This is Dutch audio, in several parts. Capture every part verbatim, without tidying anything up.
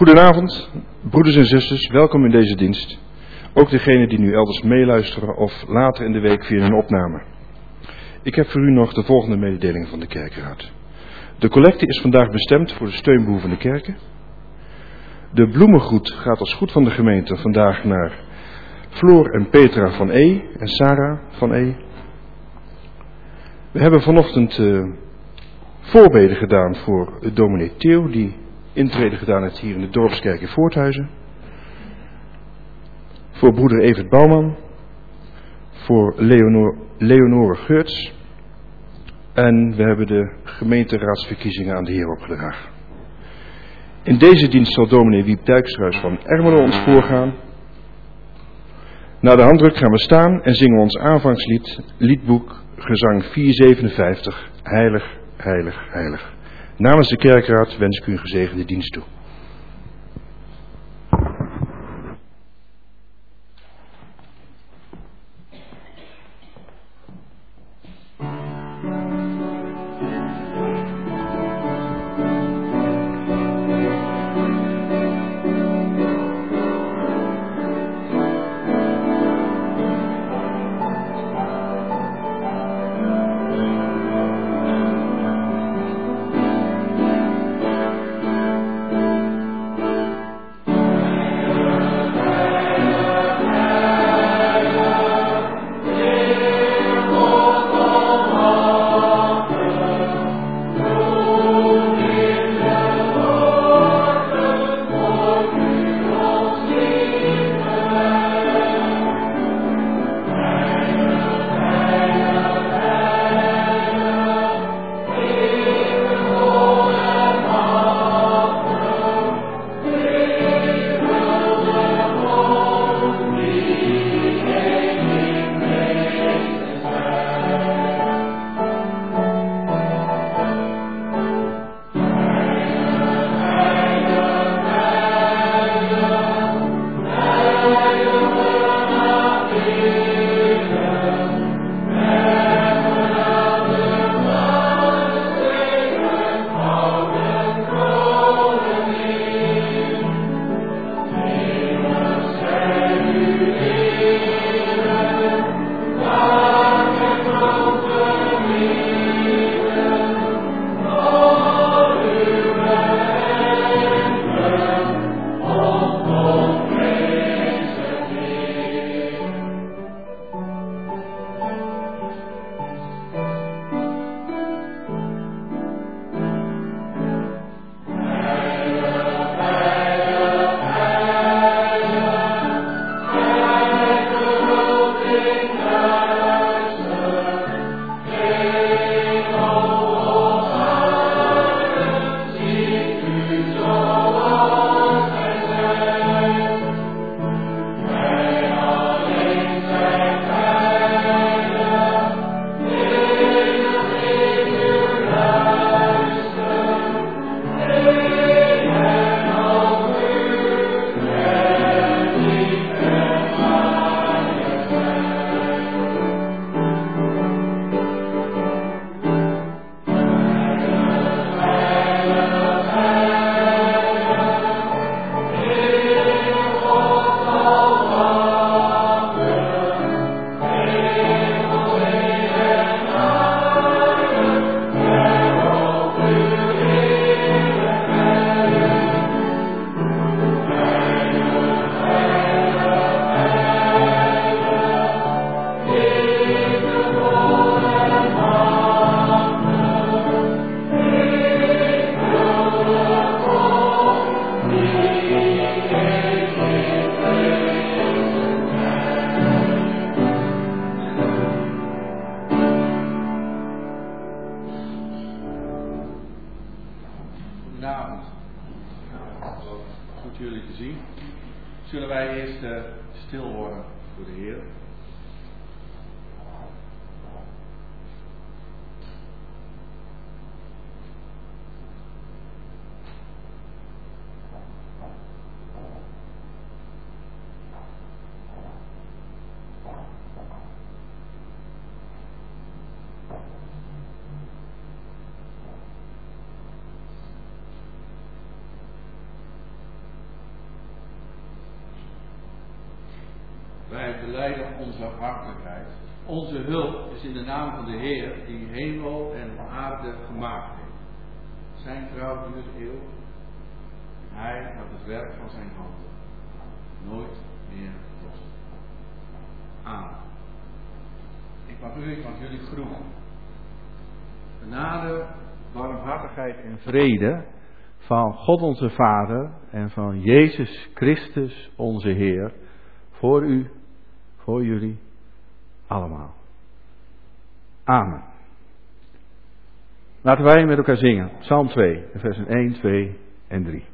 Goedenavond, broeders en zusters, welkom in deze dienst. Ook degenen die nu elders meeluisteren of later in de week via een opname. Ik heb voor u nog de volgende mededelingen van de kerkraad. De collecte is vandaag bestemd voor de steunbehoevende kerken. De bloemengroet gaat als goed van de gemeente vandaag naar Floor en Petra van E. en Sarah van E. We hebben vanochtend uh, voorbeden gedaan voor de dominee Theo, die intrede gedaan heeft hier in de dorpskerk in Voorthuizen. Voor broeder Evert Bouwman. Voor Leonor, Leonore Geurts. En we hebben de gemeenteraadsverkiezingen aan de Heer opgedragen. In deze dienst zal dominee Wiep Dijkstruis van Ermelo ons voorgaan. Na de handdruk gaan we staan en zingen ons aanvangslied, liedboek, gezang vierhonderdzevenenvijftig, Heilig, Heilig, Heilig. Namens de kerkraad wens ik u een gezegende dienst toe. Wij belijden onze afhankelijkheid. Onze hulp is in de naam van de Heer die hemel en aarde gemaakt heeft. Zijn trouw duurt eeuwig. Hij had het werk van zijn handen nooit meer lost. Amen. Ik mag u, ik mag jullie groeten. Genade, barmhartigheid en vrede van God onze Vader en van Jezus Christus onze Heer voor u, voor jullie allemaal. Amen. Laten wij met elkaar zingen. Psalm twee, versen één, twee en drie.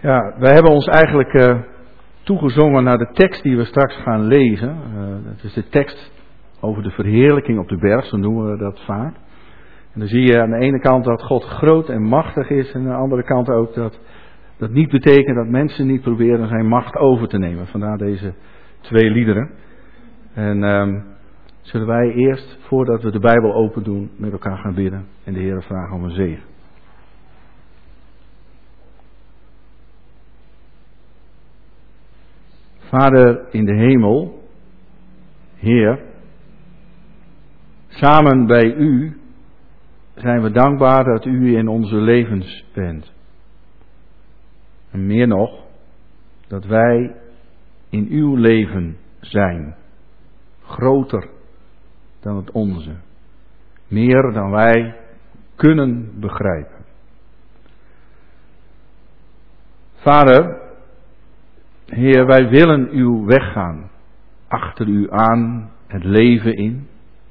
Ja, wij hebben ons eigenlijk uh, toegezongen naar de tekst die we straks gaan lezen. Uh, dat is de tekst over de verheerlijking op de berg, zo noemen we dat vaak. En dan zie je aan de ene kant dat God groot en machtig is. En aan de andere kant ook dat dat niet betekent dat mensen niet proberen zijn macht over te nemen. Vandaar deze twee liederen. En um, zullen wij eerst, voordat we de Bijbel open doen, met elkaar gaan bidden. En de Heer vragen om een zegen. Vader in de hemel, Heer, samen bij U zijn we dankbaar dat U in onze levens bent. En meer nog, dat wij in Uw leven zijn. Groter dan het onze. Meer dan wij kunnen begrijpen. Vader, Heer, wij willen Uw weg gaan. Achter U aan, het leven in.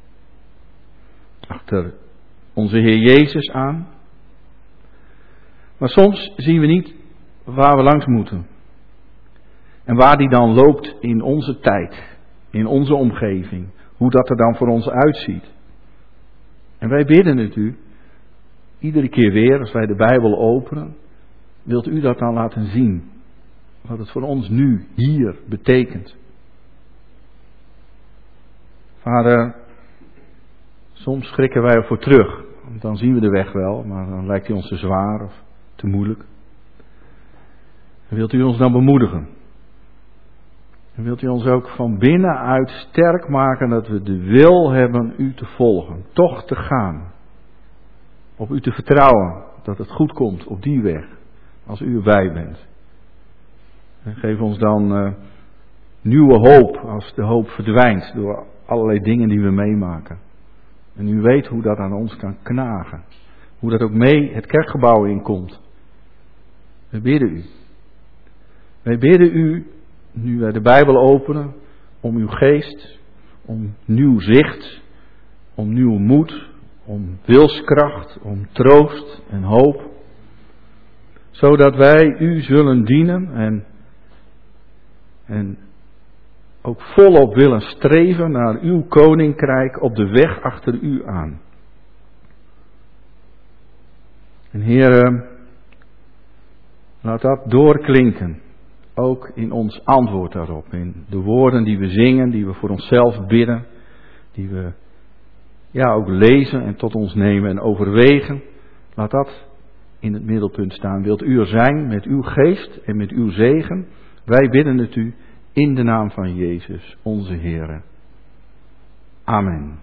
Achter onze Heer Jezus aan. Maar soms zien we niet waar we langs moeten. En waar die dan loopt in onze tijd. In onze omgeving. Hoe dat er dan voor ons uitziet. En wij bidden het U. Iedere keer weer als wij de Bijbel openen. Wilt U dat dan laten zien. Wat het voor ons nu, hier, betekent. Vader, soms schrikken wij ervoor terug. Want dan zien we de weg wel, maar dan lijkt hij ons te zwaar of te moeilijk. En wilt U ons dan bemoedigen? En wilt U ons ook van binnenuit sterk maken dat we de wil hebben U te volgen. Toch te gaan. Op U te vertrouwen dat het goed komt op die weg. Als U erbij bent. En geef ons dan uh, nieuwe hoop als de hoop verdwijnt door allerlei dingen die we meemaken. En U weet hoe dat aan ons kan knagen. Hoe dat ook mee het kerkgebouw inkomt. We bidden U. Wij bidden U, nu wij de Bijbel openen, om Uw geest, om nieuw zicht, om nieuwe moed, om wilskracht, om troost en hoop. Zodat wij U zullen dienen en, en ook volop willen streven naar Uw koninkrijk op de weg achter U aan. En Heere, laat dat doorklinken. Ook in ons antwoord daarop. In de woorden die we zingen, die we voor onszelf bidden. Die we ja, ook lezen en tot ons nemen en overwegen. Laat dat in het middelpunt staan. Wilt U er zijn met Uw geest en met Uw zegen? Wij bidden het U in de naam van Jezus, onze Heere. Amen.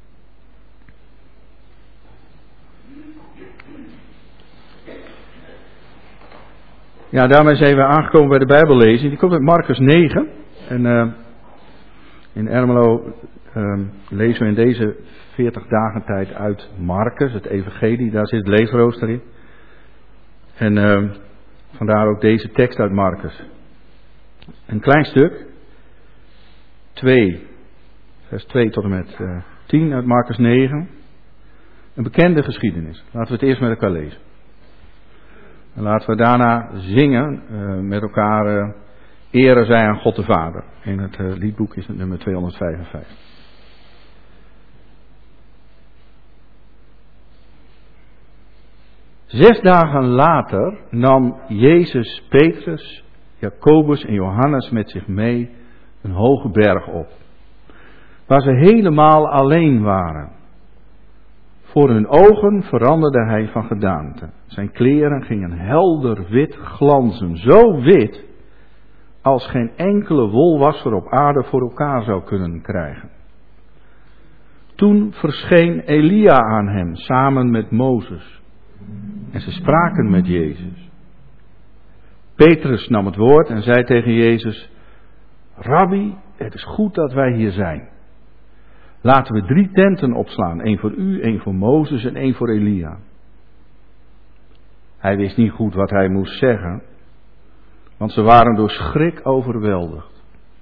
Ja, daarmee zijn we aangekomen bij de Bijbellezing. Die komt uit Marcus negen. En uh, in Ermelo uh, lezen we in deze veertig dagen tijd uit Marcus, het evangelie. Daar zit het leesrooster in. En uh, vandaar ook deze tekst uit Marcus. Een klein stuk. twee. Vers twee tot en met uh, tien uit Marcus negen. Een bekende geschiedenis. Laten we het eerst met elkaar lezen. En laten we daarna zingen uh, met elkaar uh, ere zij aan God de Vader. In het uh, liedboek is het nummer tweehonderdvijfenvijftig. Zes dagen later nam Jezus Petrus, Jacobus en Johannes met zich mee een hoge berg op. Waar ze helemaal alleen waren. Voor hun ogen veranderde hij van gedaante. Zijn kleren gingen helder wit glanzen. Zo wit als geen enkele wolwasser op aarde voor elkaar zou kunnen krijgen. Toen verscheen Elia aan hem samen met Mozes. En ze spraken met Jezus. Petrus nam het woord en zei tegen Jezus: Rabbi, het is goed dat wij hier zijn. Laten we drie tenten opslaan. één voor u, één voor Mozes en één voor Elia. Hij wist niet goed wat hij moest zeggen. Want ze waren door schrik overweldigd.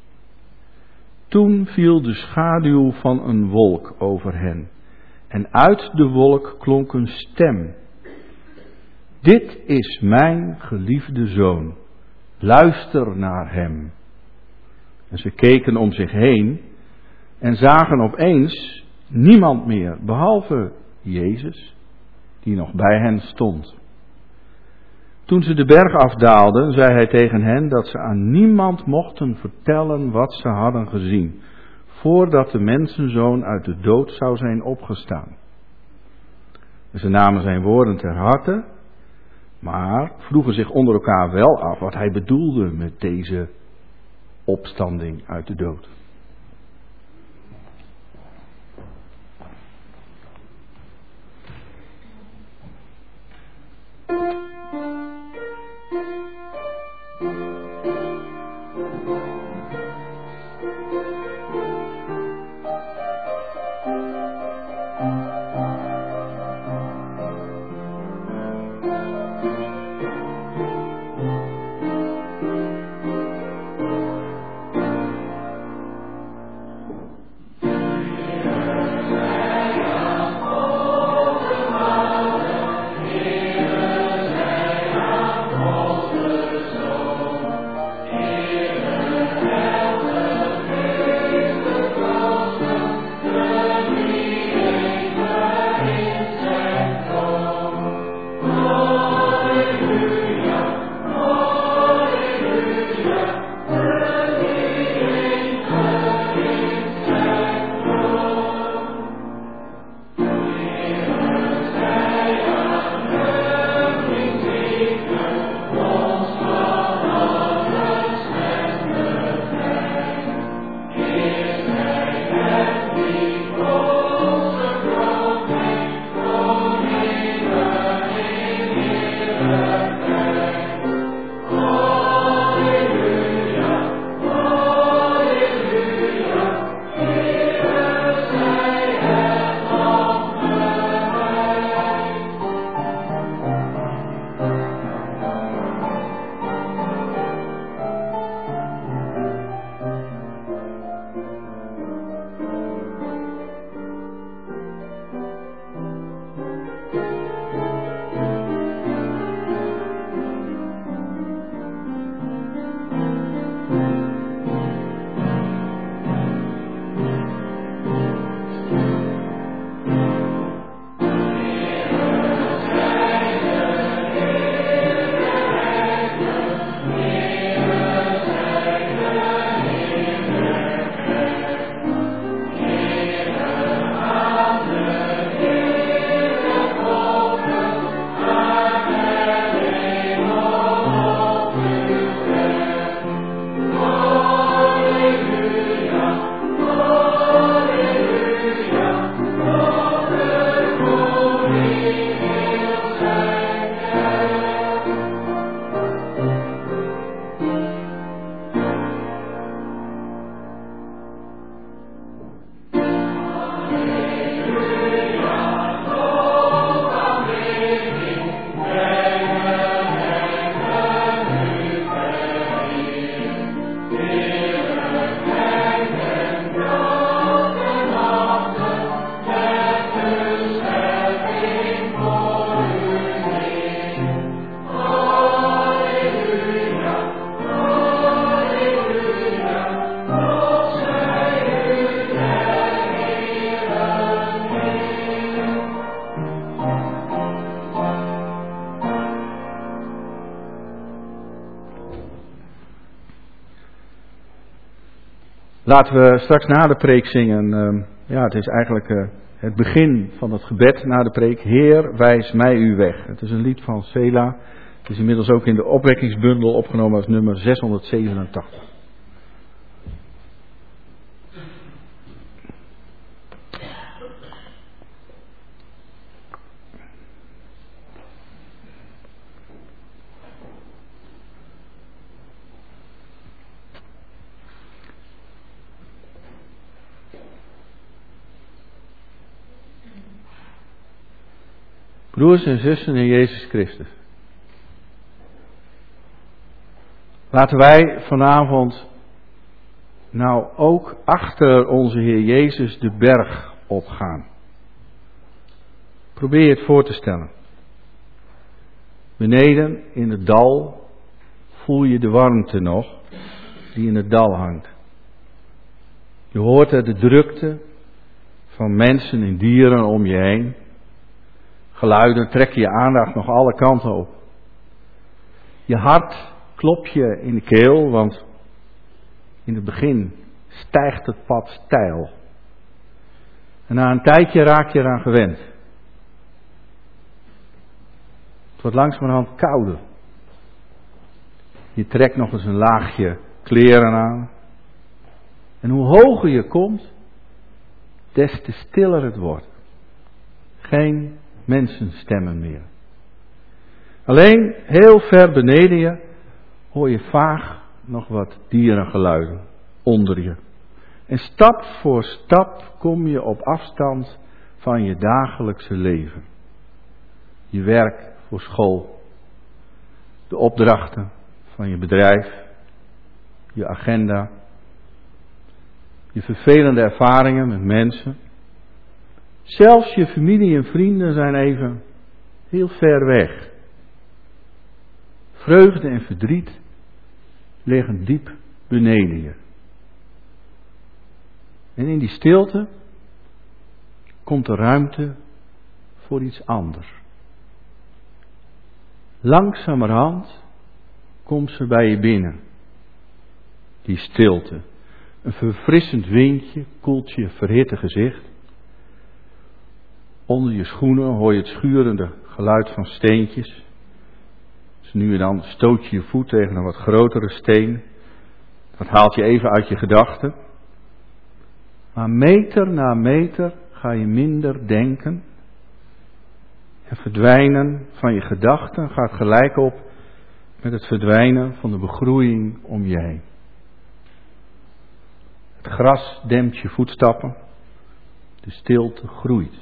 Toen viel de schaduw van een wolk over hen. En uit de wolk klonk een stem. Dit is mijn geliefde zoon. luister naar hem. En ze keken om zich heen en zagen opeens niemand meer, behalve Jezus, die nog bij hen stond. Toen ze de berg afdaalden, zei hij tegen hen dat ze aan niemand mochten vertellen wat ze hadden gezien, voordat de mensenzoon uit de dood zou zijn opgestaan. En ze namen zijn woorden ter harte, maar vroegen zich onder elkaar wel af wat hij bedoelde met deze opstanding uit de dood. Laten we straks na de preek zingen. Uh, ja, het is eigenlijk uh, het begin van het gebed na de preek. Heer, wijs mij uw weg. Het is een lied van Sela. Het is inmiddels ook in de opwekkingsbundel opgenomen als nummer zeshonderdzevenentachtig. Broers en zussen in Jezus Christus. Laten wij vanavond nou ook achter onze Heer Jezus de berg opgaan. Probeer je het voor te stellen. Beneden in het dal voel je de warmte nog die in het dal hangt. Je hoort er de drukte van mensen en dieren om je heen. Geluiden trekken je aandacht nog alle kanten op. Je hart klopt je in de keel, want in het begin stijgt het pad steil. En na een tijdje raak je eraan gewend. Het wordt langzamerhand kouder. Je trekt nog eens een laagje kleren aan. En hoe hoger je komt, des te stiller het wordt. Geen mensenstemmen meer. Alleen heel ver beneden je hoor je vaag nog wat dierengeluiden onder je. En stap voor stap kom je op afstand van je dagelijkse leven. Je werk voor school, de opdrachten van je bedrijf, je agenda, je vervelende ervaringen met mensen. Zelfs je familie en vrienden zijn even heel ver weg. Vreugde en verdriet liggen diep beneden je. En in die stilte komt er ruimte voor iets anders. Langzamerhand komt ze bij je binnen. Die stilte. Een verfrissend windje koelt je verhitte gezicht. Onder je schoenen hoor je het schurende geluid van steentjes. Dus nu en dan stoot je je voet tegen een wat grotere steen. Dat haalt je even uit je gedachten. Maar meter na meter ga je minder denken. En verdwijnen van je gedachten gaat gelijk op met het verdwijnen van de begroeiing om je heen. Het gras dempt je voetstappen. De stilte groeit.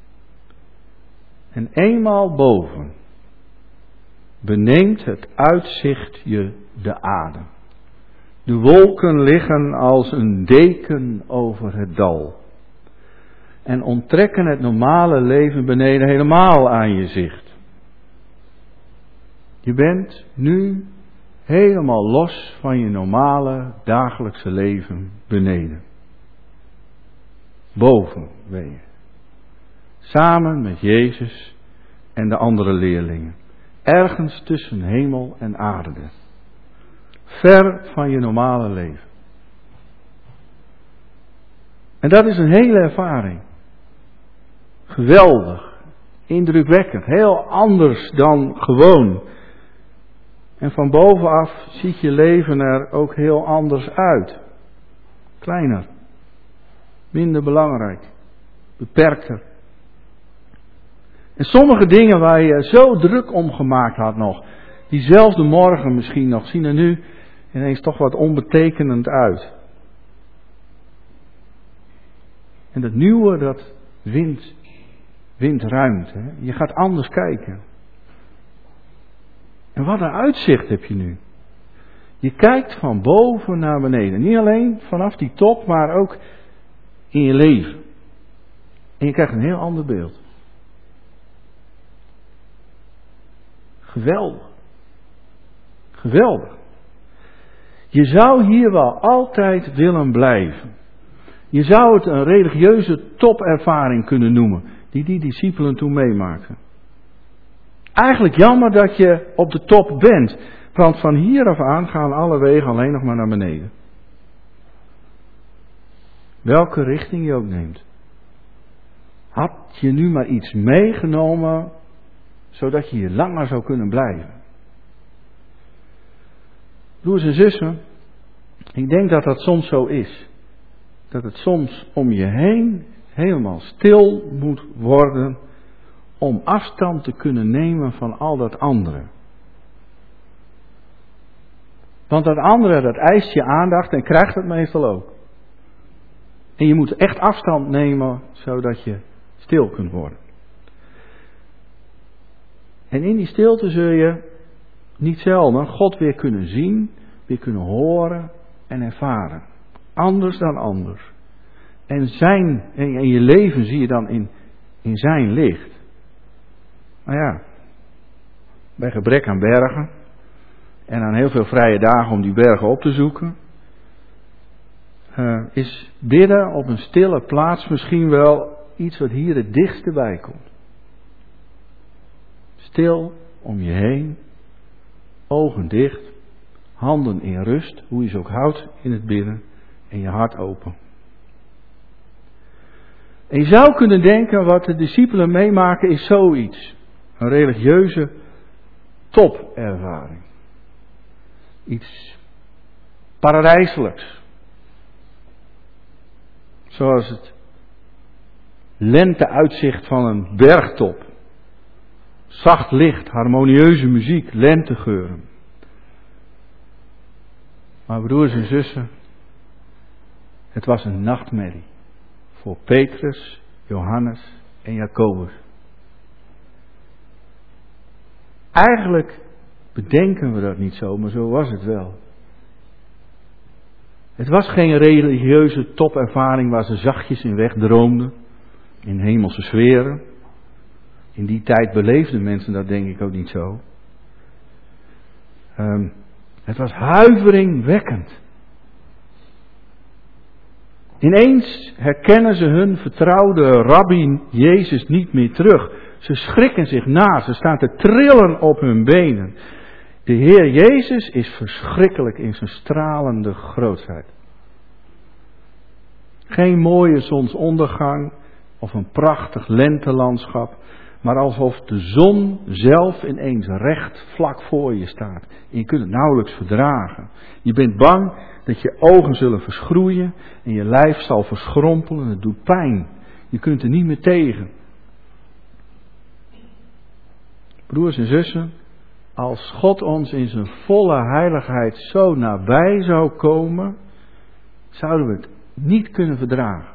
En eenmaal boven beneemt het uitzicht je de adem. De wolken liggen als een deken over het dal. En onttrekken het normale leven beneden helemaal aan je zicht. Je bent nu helemaal los van je normale dagelijkse leven beneden. Boven ben je. Samen met Jezus en de andere leerlingen. Ergens tussen hemel en aarde. Ver van je normale leven. En dat is een hele ervaring. Geweldig. Indrukwekkend. Heel anders dan gewoon. En van bovenaf ziet je leven er ook heel anders uit. Kleiner. Minder belangrijk. Beperkter. En sommige dingen waar je zo druk om gemaakt had nog. Diezelfde morgen misschien nog. Zien er nu ineens toch wat onbetekenend uit. En dat nieuwe dat wint, wint ruimte. Hè? Je gaat anders kijken. En wat een uitzicht heb je nu. Je kijkt van boven naar beneden. Niet alleen vanaf die top, maar ook in je leven. En je krijgt een heel ander beeld. Geweldig. Geweldig. Je zou hier wel altijd willen blijven. Je zou het een religieuze topervaring kunnen noemen. Die die discipelen toen meemaakten. Eigenlijk jammer dat je op de top bent. Want van hier af aan gaan alle wegen alleen nog maar naar beneden. Welke richting je ook neemt. Had je nu maar iets meegenomen, zodat je hier langer zou kunnen blijven. Broers en zussen, ik denk dat dat soms zo is. Dat het soms om je heen helemaal stil moet worden om afstand te kunnen nemen van al dat andere. Want dat andere, dat eist je aandacht en krijgt het meestal ook. En je moet echt afstand nemen zodat je stil kunt worden. En in die stilte zul je niet zelden God weer kunnen zien, weer kunnen horen en ervaren. Anders dan anders. En zijn, en je leven zie je dan in, in zijn licht. Nou ja, bij gebrek aan bergen en aan heel veel vrije dagen om die bergen op te zoeken, uh, is bidden op een stille plaats misschien wel iets wat hier het dichtste bij komt. Stil om je heen, ogen dicht, handen in rust, hoe je ze ook houdt in het bidden, en je hart open. En je zou kunnen denken, wat de discipelen meemaken is zoiets. Een religieuze topervaring. Iets paradijselijks. Zoals het lenteuitzicht van een bergtop. Zacht licht, harmonieuze muziek, lentegeuren. Maar broers en zussen, het was een nachtmerrie. Voor Petrus, Johannes en Jacobus. Eigenlijk bedenken we dat niet zo, maar zo was het wel. Het was geen religieuze topervaring waar ze zachtjes in wegdroomden, in hemelse sferen. In die tijd beleefden mensen dat denk ik ook niet zo. Um, het was huiveringwekkend. Ineens herkennen ze hun vertrouwde rabbi Jezus niet meer terug. Ze schrikken zich na, ze staan te trillen op hun benen. De Heer Jezus is verschrikkelijk in zijn stralende grootheid. Geen mooie zonsondergang of een prachtig lentelandschap, maar alsof de zon zelf ineens recht vlak voor je staat. En je kunt het nauwelijks verdragen. Je bent bang dat je ogen zullen verschroeien en je lijf zal verschrompelen. Het doet pijn. Je kunt er niet meer tegen. Broers en zussen, als God ons in zijn volle heiligheid zo nabij zou komen, zouden we het niet kunnen verdragen.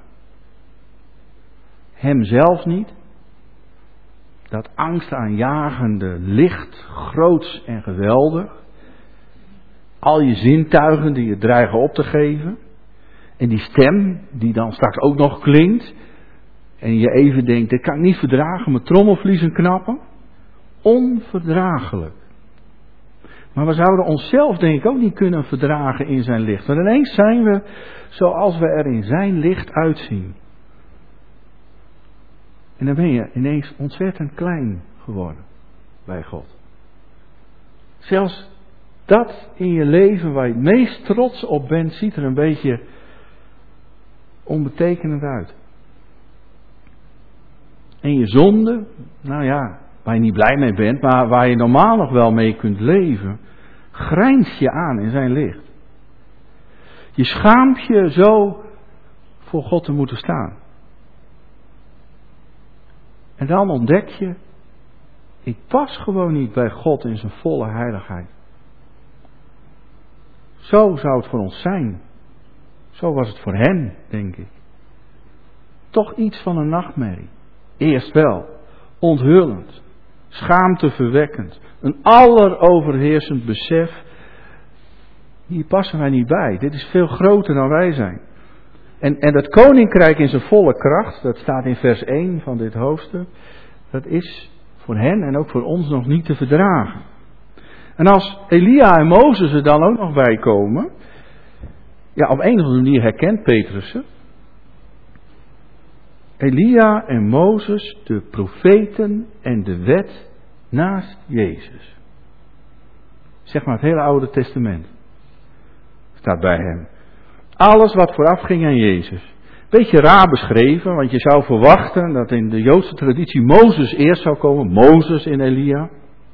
Hemzelf niet. Dat angstaanjagende licht, groots en geweldig. Al je zintuigen die je dreigen op te geven. En die stem die dan straks ook nog klinkt. En je even denkt, dit kan ik niet verdragen, mijn trommelvliezen knappen. Onverdraaglijk. Maar we zouden onszelf denk ik ook niet kunnen verdragen in zijn licht. Want ineens zijn we zoals we er in zijn licht uitzien. En dan ben je ineens ontzettend klein geworden bij God. Zelfs dat in je leven waar je het meest trots op bent, ziet er een beetje onbetekenend uit. En je zonde, nou ja, waar je niet blij mee bent, maar waar je normaal nog wel mee kunt leven, grijnst je aan in zijn licht. Je schaamt je zo voor God te moeten staan. En dan ontdek je, ik pas gewoon niet bij God in zijn volle heiligheid. Zo zou het voor ons zijn. Zo was het voor hen, denk ik. Toch iets van een nachtmerrie. Eerst wel, onthullend, schaamteverwekkend, een alleroverheersend besef. Hier passen wij niet bij. Dit is veel groter dan wij zijn. En, en dat koninkrijk in zijn volle kracht, dat staat in vers één van dit hoofdstuk, dat is voor hen en ook voor ons nog niet te verdragen. En als Elia en Mozes er dan ook nog bij komen, ja, op een of andere manier herkent Petrus ze. Elia en Mozes, de profeten en de wet naast Jezus. Zeg maar het hele Oude Testament staat bij hem. Alles wat vooraf ging aan Jezus. Beetje raar beschreven, want je zou verwachten dat in de Joodse traditie Mozes eerst zou komen. Mozes en Elia.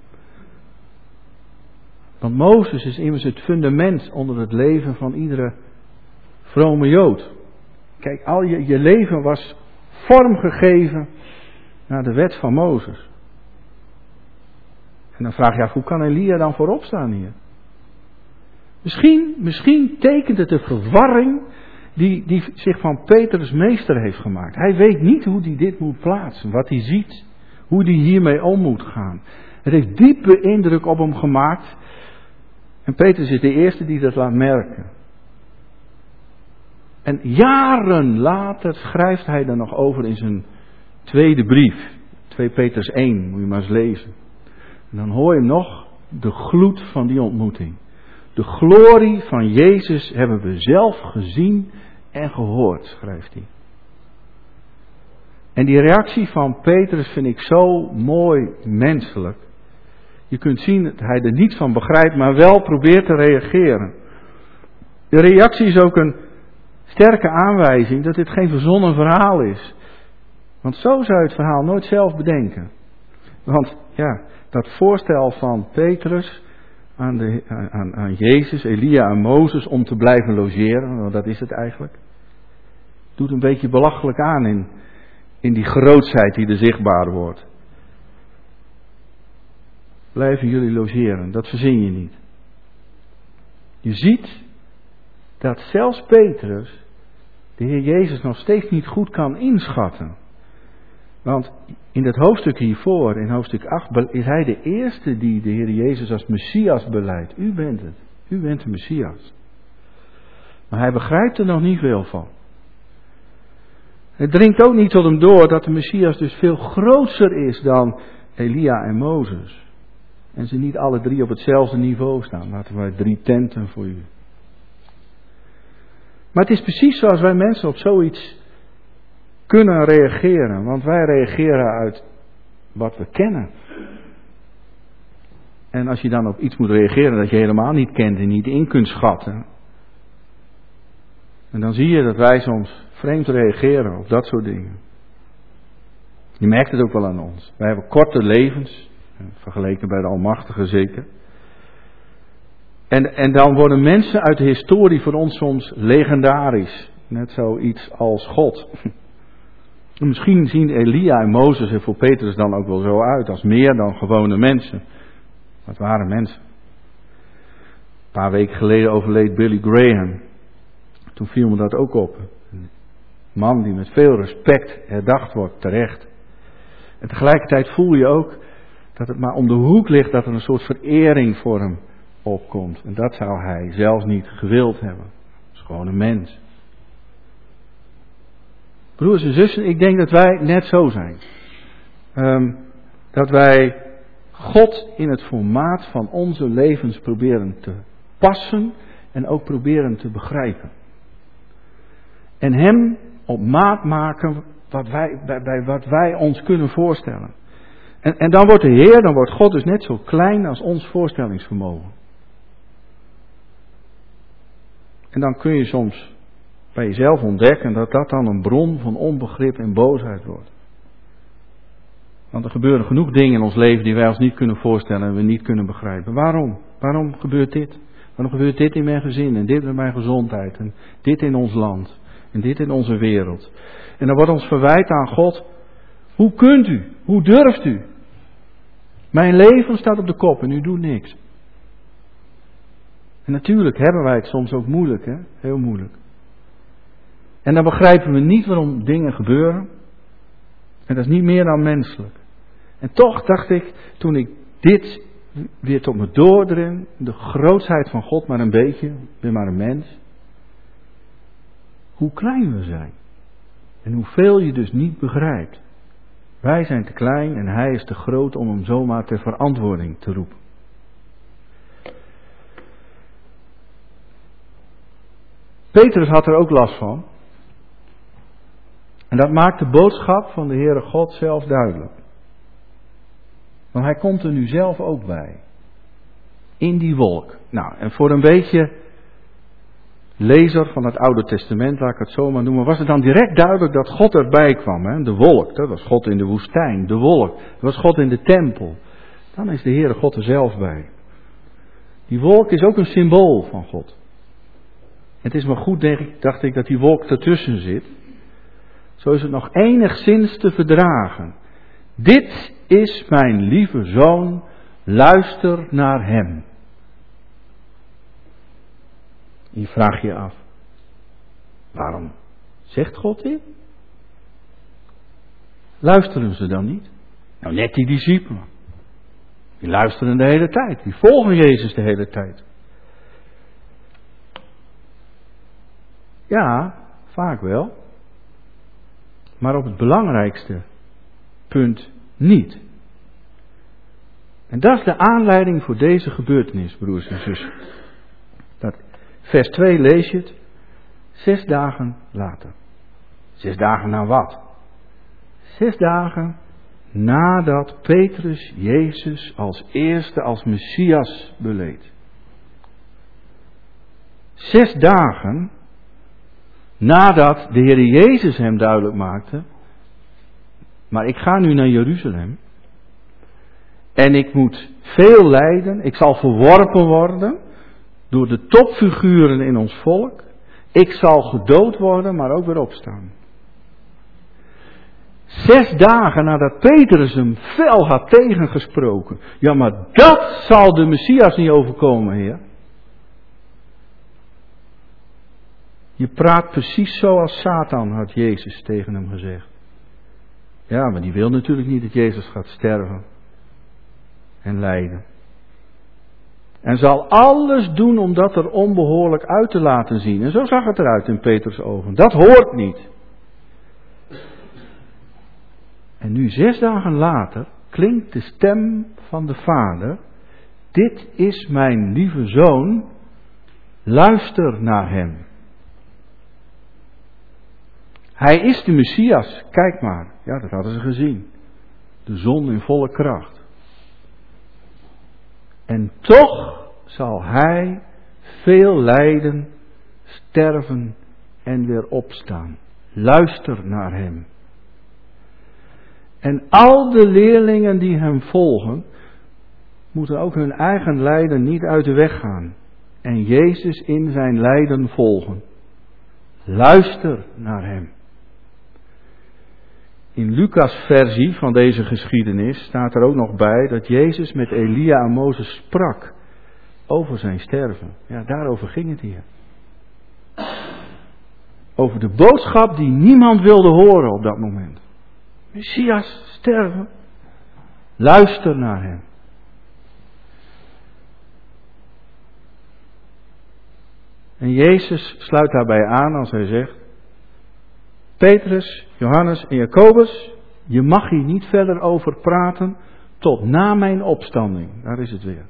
Want Mozes is immers het fundament onder het leven van iedere vrome Jood. Kijk, al je, je leven was vormgegeven naar de wet van Mozes. En dan vraag je af, hoe kan Elia dan voorop staan hier? Misschien, misschien tekent het de verwarring die, die zich van Petrus meester heeft gemaakt. Hij weet niet hoe hij dit moet plaatsen, wat hij ziet, hoe hij hiermee om moet gaan. Het heeft diepe indruk op hem gemaakt. En Petrus is de eerste die dat laat merken. En jaren later schrijft hij er nog over in zijn tweede brief. twee Petrus één, moet je maar eens lezen. En dan hoor je hem nog de gloed van die ontmoeting. De glorie van Jezus hebben we zelf gezien en gehoord, schrijft hij. En die reactie van Petrus vind ik zo mooi menselijk. Je kunt zien dat hij er niets van begrijpt, maar wel probeert te reageren. De reactie is ook een sterke aanwijzing dat dit geen verzonnen verhaal is. Want zo zou je het verhaal nooit zelf bedenken. Want ja, dat voorstel van Petrus aan, de, aan, aan Jezus, Elia en Mozes om te blijven logeren, want dat is het eigenlijk, doet een beetje belachelijk aan in, in die grootsheid die er zichtbaar wordt. Blijven jullie logeren, dat verzin je niet. Je ziet dat zelfs Petrus de Heer Jezus nog steeds niet goed kan inschatten. Want in dat hoofdstuk hiervoor, in hoofdstuk acht, is hij de eerste die de Heer Jezus als Messias beleidt. U bent het. U bent de Messias. Maar hij begrijpt er nog niet veel van. Het dringt ook niet tot hem door dat de Messias dus veel groter is dan Elia en Mozes. En ze niet alle drie op hetzelfde niveau staan. Laten we drie tenten voor u. Maar het is precies zoals wij mensen op zoiets kunnen reageren. Want wij reageren uit wat we kennen. En als je dan op iets moet reageren dat je helemaal niet kent en niet in kunt schatten. En dan zie je dat wij soms vreemd reageren op dat soort dingen. Je merkt het ook wel aan ons. Wij hebben korte levens. Vergeleken bij de Almachtige zeker. En, en dan worden mensen uit de historie voor ons soms legendarisch. Net zoiets als God. Misschien zien Elia en Mozes er voor Petrus dan ook wel zo uit. Als meer dan gewone mensen. Wat waren mensen. Een paar weken geleden overleed Billy Graham. Toen viel me dat ook op. Een man die met veel respect herdacht wordt, terecht. En tegelijkertijd voel je ook dat het maar om de hoek ligt dat er een soort verering voor hem opkomt. En dat zou hij zelfs niet gewild hebben. Dat is gewoon een mens. Broers en zussen, ik denk dat wij net zo zijn. Um, dat wij God in het formaat van onze levens proberen te passen en ook proberen te begrijpen. En hem op maat maken wat wij, bij, bij wat wij ons kunnen voorstellen. En, en dan wordt de Heer, dan wordt God dus net zo klein als ons voorstellingsvermogen. En dan kun je soms bij jezelf ontdekken dat dat dan een bron van onbegrip en boosheid wordt. Want er gebeuren genoeg dingen in ons leven die wij ons niet kunnen voorstellen en we niet kunnen begrijpen. Waarom? Waarom gebeurt dit? Waarom gebeurt dit in mijn gezin en dit in mijn gezondheid en dit in ons land en dit in onze wereld? En dan wordt ons verwijt aan God. Hoe kunt u? Hoe durft u? Mijn leven staat op de kop en u doet niks. En natuurlijk hebben wij het soms ook moeilijk, hè? Heel moeilijk. En dan begrijpen we niet waarom dingen gebeuren. En dat is niet meer dan menselijk. En toch dacht ik, toen ik dit weer tot me doordring, de grootsheid van God maar een beetje, ik ben maar een mens. Hoe klein we zijn. En hoeveel je dus niet begrijpt. Wij zijn te klein en hij is te groot om hem zomaar ter verantwoording te roepen. Petrus had er ook last van. En dat maakt de boodschap van de Heere God zelf duidelijk. Want hij komt er nu zelf ook bij. In die wolk. Nou, en voor een beetje lezer van het Oude Testament, laat ik het zo maar noemen, was het dan direct duidelijk dat God erbij kwam. Hè? De wolk, dat was God in de woestijn. De wolk, dat was God in de tempel. Dan is de Heere God er zelf bij. Die wolk is ook een symbool van God. Het is maar goed, denk ik, dacht ik, dat die wolk ertussen zit. Zo is het nog enigszins te verdragen. Dit is mijn lieve zoon, luister naar hem. Je vraagt je af, waarom zegt God dit? Luisteren ze dan niet? Nou, net die discipelen. Die luisteren de hele tijd, die volgen Jezus de hele tijd. Ja, vaak wel. Maar op het belangrijkste punt niet. En dat is de aanleiding voor deze gebeurtenis, broers en zussen. Dat, vers twee lees je het. Zes dagen later. Zes dagen na wat? Zes dagen nadat Petrus Jezus als eerste, als Messias beleed. Zes dagen nadat de Heer Jezus hem duidelijk maakte, maar ik ga nu naar Jeruzalem en ik moet veel lijden, ik zal verworpen worden door de topfiguren in ons volk, ik zal gedood worden, maar ook weer opstaan. Zes dagen nadat Petrus hem fel had tegengesproken. Ja, maar dat zal de Messias niet overkomen, Heer. Je praat precies zoals Satan, had Jezus tegen hem gezegd. Ja, maar die wil natuurlijk niet dat Jezus gaat sterven en lijden. En zal alles doen om dat er onbehoorlijk uit te laten zien. En zo zag het eruit in Petrus' ogen. Dat hoort niet. En nu zes dagen later klinkt de stem van de Vader. Dit is mijn lieve zoon, luister naar hem. Hij is de Messias, kijk maar. Ja, dat hadden ze gezien. De zon in volle kracht. En toch zal hij veel lijden, sterven en weer opstaan. Luister naar hem. En al de leerlingen die hem volgen, moeten ook hun eigen lijden niet uit de weg gaan. En Jezus in zijn lijden volgen. Luister naar hem. In Lucas' versie van deze geschiedenis staat er ook nog bij dat Jezus met Elia en Mozes sprak over zijn sterven. Ja, daarover ging het hier. Over de boodschap die niemand wilde horen op dat moment. Messias, sterven. Luister naar hem. En Jezus sluit daarbij aan als hij zegt: Petrus, Johannes en Jacobus, je mag hier niet verder over praten tot na mijn opstanding. Daar is het weer.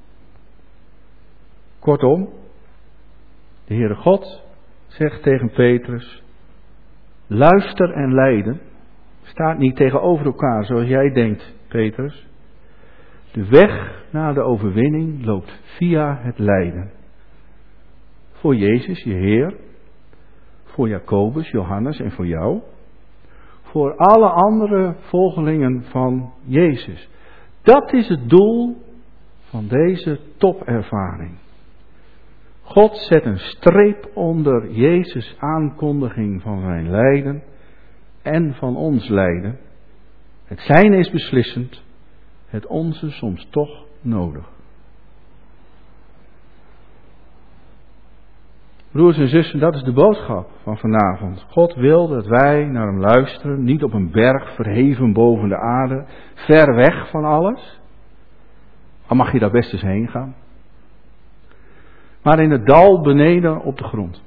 Kortom, de Heere God zegt tegen Petrus: luister en lijden staat niet tegenover elkaar zoals jij denkt, Petrus. De weg naar de overwinning loopt via het lijden. Voor Jezus, je Heer. Voor Jacobus, Johannes en voor jou. Voor alle andere volgelingen van Jezus. Dat is het doel van deze topervaring. God zet een streep onder Jezus' aankondiging van zijn lijden en van ons lijden. Het zijne is beslissend, het onze soms toch nodig. Broers en zussen, dat is de boodschap van vanavond. God wil dat wij naar hem luisteren, niet op een berg verheven boven de aarde, ver weg van alles. Al mag je daar best eens heen gaan. Maar in het dal beneden op de grond.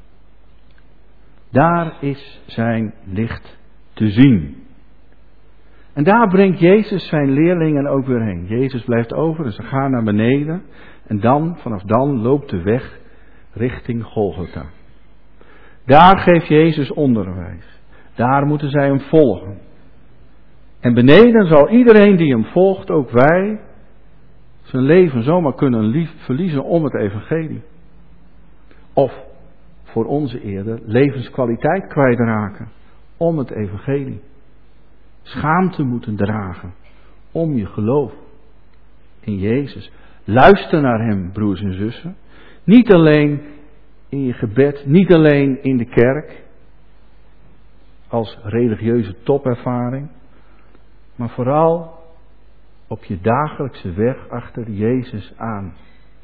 Daar is zijn licht te zien. En daar brengt Jezus zijn leerlingen ook weer heen. Jezus blijft over en ze gaan naar beneden. En dan, vanaf dan loopt de weg richting Golgotha. Daar geeft Jezus onderwijs. Daar moeten zij hem volgen. En beneden zal iedereen die hem volgt, ook wij, zijn leven zomaar kunnen lief, verliezen om het evangelie. Of voor onze eerder levenskwaliteit kwijtraken om het evangelie. Schaamte moeten dragen om je geloof in Jezus. Luister naar hem, broers en zussen. Niet alleen in je gebed, niet alleen in de kerk, als religieuze topervaring, maar vooral op je dagelijkse weg achter Jezus aan.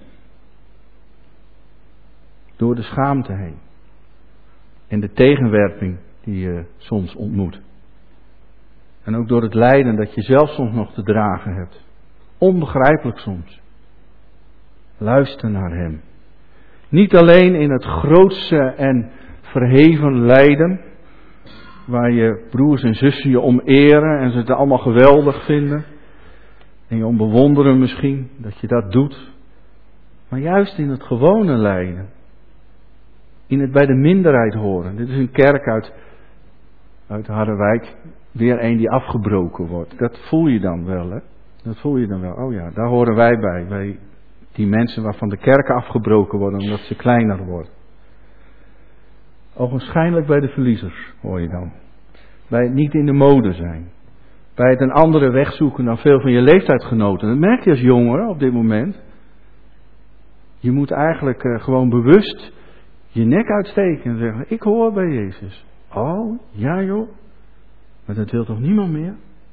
Door de schaamte heen. En de tegenwerping die je soms ontmoet. En ook door het lijden dat je zelf soms nog te dragen hebt. Onbegrijpelijk soms. Luister naar hem. Niet alleen in het grootste en verheven lijden, waar je broers en zussen je om eren en ze het allemaal geweldig vinden. En je om bewonderen misschien dat je dat doet. Maar juist in het gewone lijden. In het bij de minderheid horen. Dit is een kerk uit, uit Harderwijk. Weer een die afgebroken wordt. Dat voel je dan wel, hè? Dat voel je dan wel. Oh ja, daar horen wij bij. Wij, die mensen waarvan de kerken afgebroken worden omdat ze kleiner worden. Ogenschijnlijk bij de verliezers, hoor je dan. Bij het niet in de mode zijn. Bij het een andere weg zoeken dan veel van je leeftijdsgenoten. Dat merk je als jongere op dit moment. Je moet eigenlijk uh, gewoon bewust je nek uitsteken en zeggen, ik hoor bij Jezus. Oh, ja joh. Maar dat wil toch niemand meer?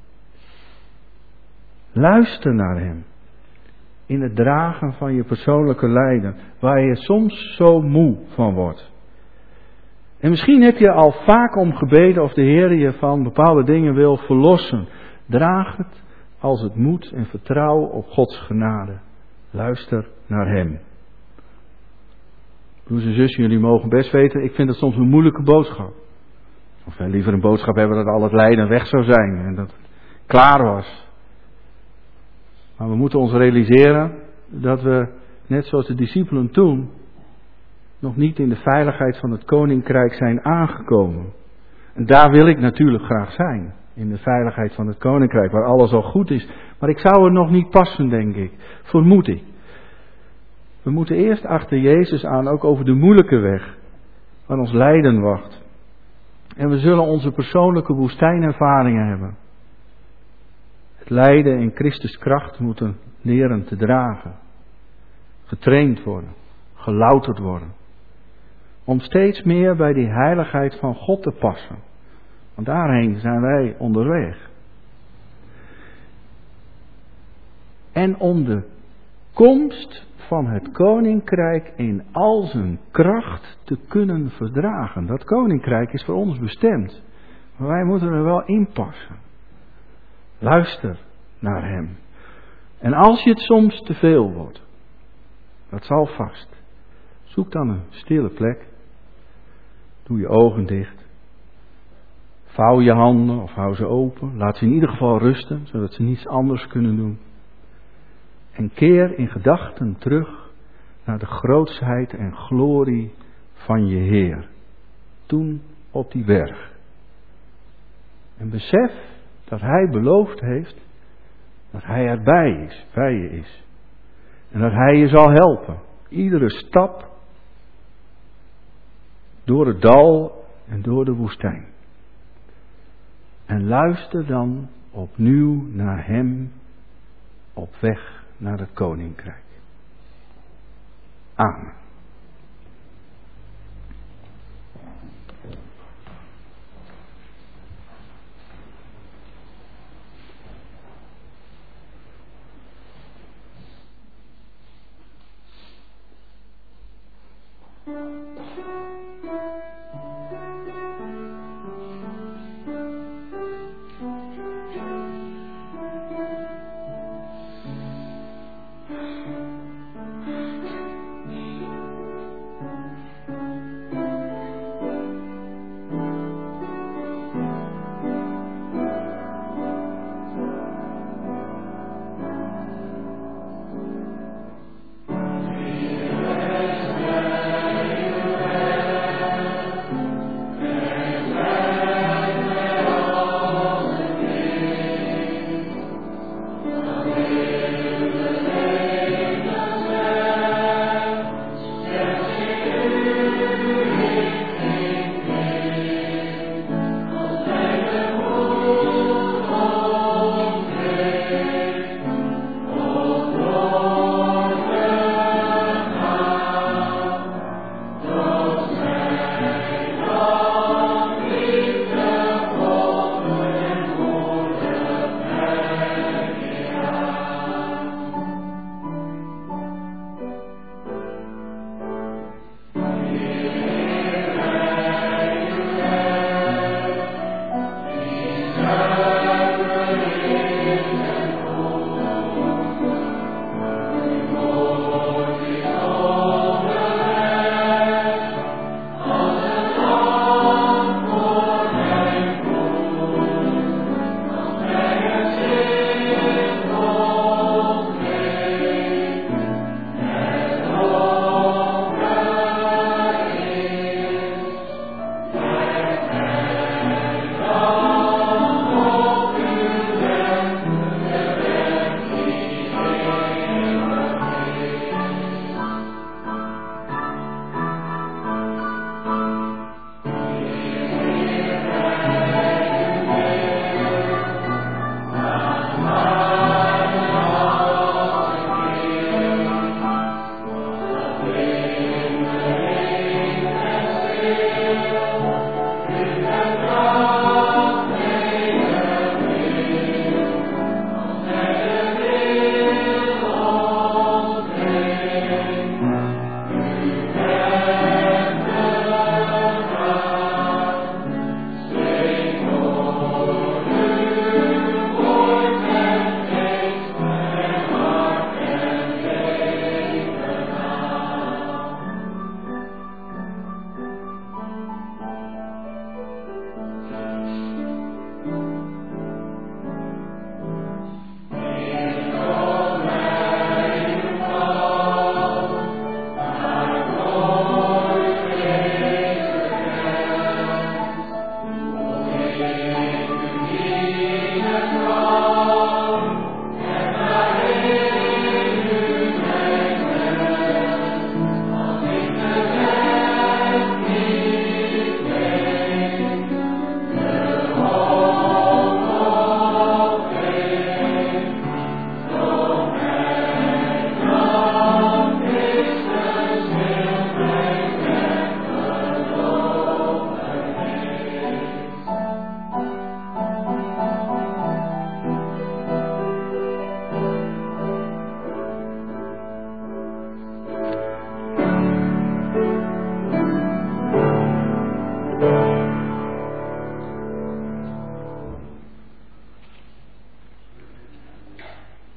Luister naar hem. In het dragen van je persoonlijke lijden. Waar je soms zo moe van wordt. En misschien heb je al vaak om gebeden of de Heer je van bepaalde dingen wil verlossen. Draag het als het moet en vertrouw op Gods genade. Luister naar hem. Broers en zussen, jullie mogen best weten, ik vind het soms een moeilijke boodschap. Of wij liever een boodschap hebben dat al het lijden weg zou zijn en dat het klaar was. Maar we moeten ons realiseren dat we, net zoals de discipelen toen, nog niet in de veiligheid van het koninkrijk zijn aangekomen. En daar wil ik natuurlijk graag zijn. In de veiligheid van het koninkrijk, waar alles al goed is. Maar ik zou er nog niet passen, denk ik. Vermoed ik. We moeten eerst achter Jezus aan, ook over de moeilijke weg, waar ons lijden wacht. En we zullen onze persoonlijke woestijnervaringen hebben. Het lijden in Christus kracht moeten leren te dragen. Getraind worden. Gelouterd worden. Om steeds meer bij die heiligheid van God te passen. Want daarheen zijn wij onderweg. En om de komst van het koninkrijk in al zijn kracht te kunnen verdragen. Dat koninkrijk is voor ons bestemd. Maar wij moeten er wel in passen. Luister naar hem. En als je het soms te veel wordt. Dat zal vast. Zoek dan een stille plek. Doe je ogen dicht. Vouw je handen of hou ze open. Laat ze in ieder geval rusten, zodat ze niets anders kunnen doen. En keer in gedachten terug naar de grootsheid en glorie van je Heer. Toen op die berg. En besef dat Hij beloofd heeft dat Hij erbij is, bij je is. En dat Hij je zal helpen. Iedere stap door het dal en door de woestijn. En luister dan opnieuw naar Hem op weg naar het koninkrijk. Amen.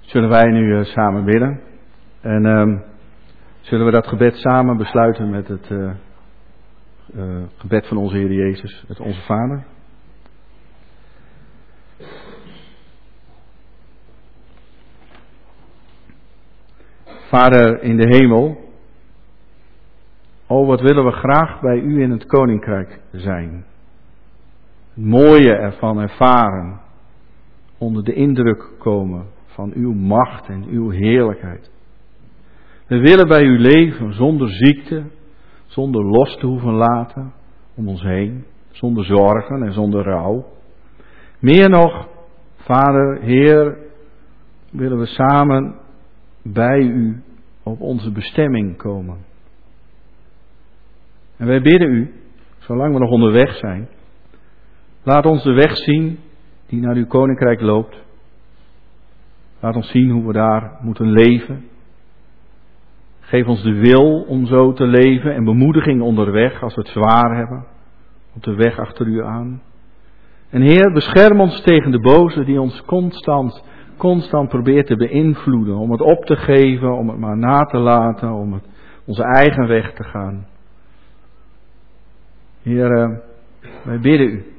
zullen wij nu uh, samen bidden. En um, zullen we dat gebed samen besluiten met het uh, uh, gebed van onze Heer Jezus, het Onze Vader. Vader in de hemel, o wat willen we graag bij u in het koninkrijk zijn. Het mooie ervan ervaren, onder de indruk komen van uw macht en uw heerlijkheid. We willen bij u leven zonder ziekte, zonder los te hoeven laten om ons heen, zonder zorgen en zonder rouw. Meer nog, Vader, Heer, willen we samen bij u op onze bestemming komen. En wij bidden u, zolang we nog onderweg zijn, laat ons de weg zien die naar uw koninkrijk loopt. Laat ons zien hoe we daar moeten leven. Geef ons de wil om zo te leven en bemoediging onderweg als we het zwaar hebben, op de weg achter u aan. En Heer, bescherm ons tegen de boze die ons constant, constant probeert te beïnvloeden, om het op te geven, om het maar na te laten, om het, onze eigen weg te gaan. Heer, wij bidden u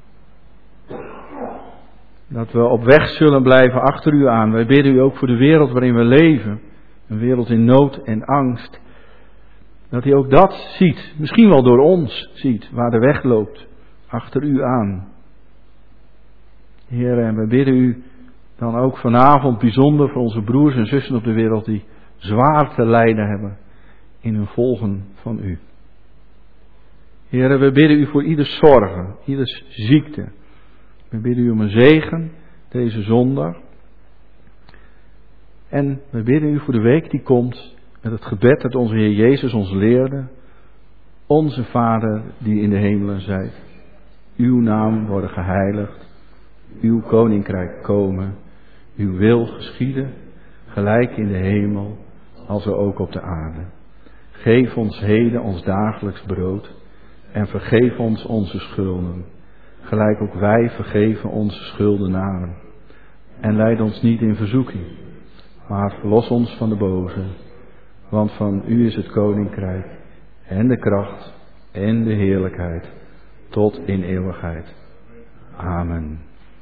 dat we op weg zullen blijven achter u aan. Wij bidden u ook voor de wereld waarin we leven. Een wereld in nood en angst. Dat hij ook dat ziet. Misschien wel door ons ziet. Waar de weg loopt. Achter u aan. Heer, en wij bidden u dan ook vanavond bijzonder voor onze broers en zussen op de wereld. Die zwaar te lijden hebben. In hun volgen van u. Heer, we bidden u voor ieders zorgen. Ieders ziekte. We bidden u om een zegen deze zondag. En we bidden u voor de week die komt met het gebed dat onze Heer Jezus ons leerde. Onze Vader die in de hemelen zijt. Uw naam worden geheiligd. Uw koninkrijk komen. Uw wil geschieden. Gelijk in de hemel als ook op de aarde. Geef ons heden ons dagelijks brood. En vergeef ons onze schulden. Gelijk ook wij vergeven onze schuldenaren. En leid ons niet in verzoeking. Maar verlos ons van de boze. Want van u is het koninkrijk. En de kracht. En de heerlijkheid. Tot in eeuwigheid. Amen.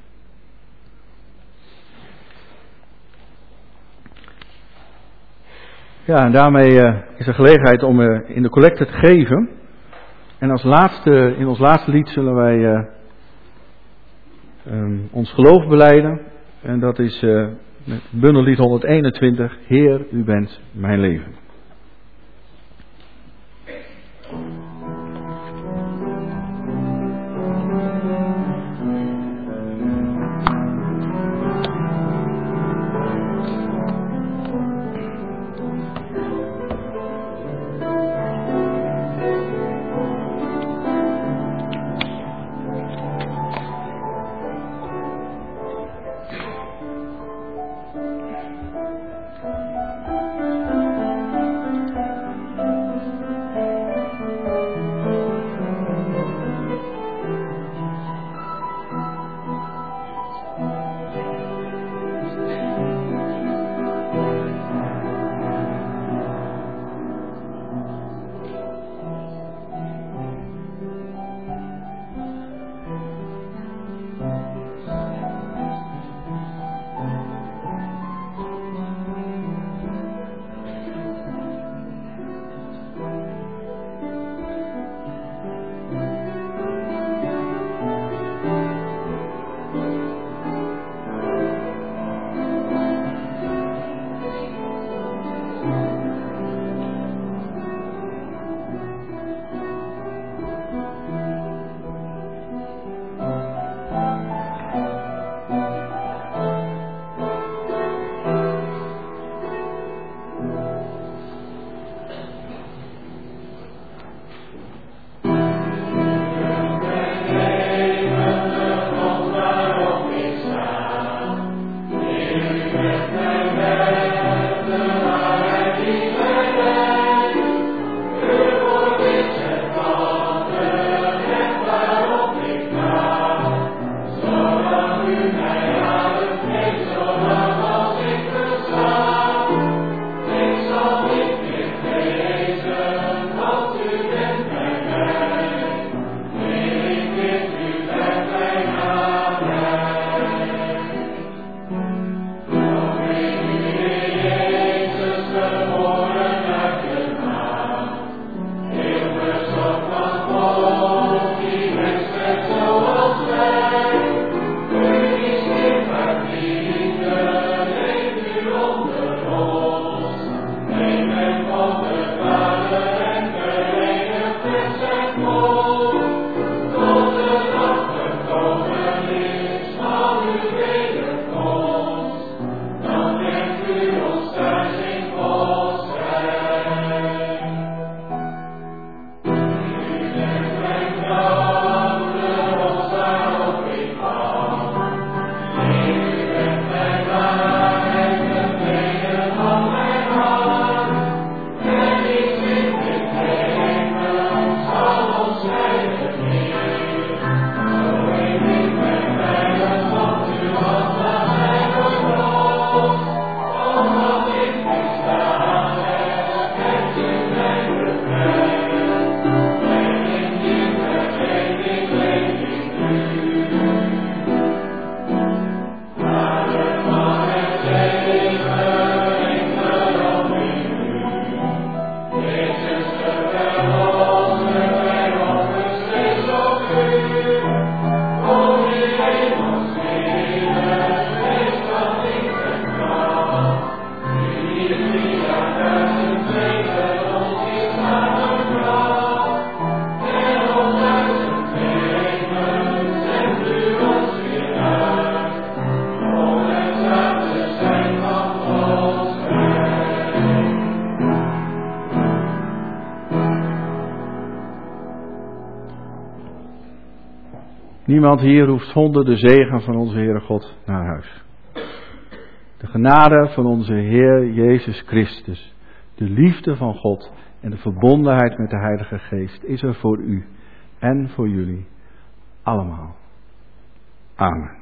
Ja, en daarmee uh, is er gelegenheid om uh, in de collecte te geven. En als laatste, in ons laatste lied zullen wij uh, um, ons geloof belijden. En dat is uh, met bundellied honderdeenentwintig. Heer, u bent mijn leven. Niemand hier hoeft zonder de zegen van onze Heere God naar huis. De genade van onze Heer Jezus Christus, de liefde van God en de verbondenheid met de Heilige Geest is er voor u en voor jullie allemaal. Amen.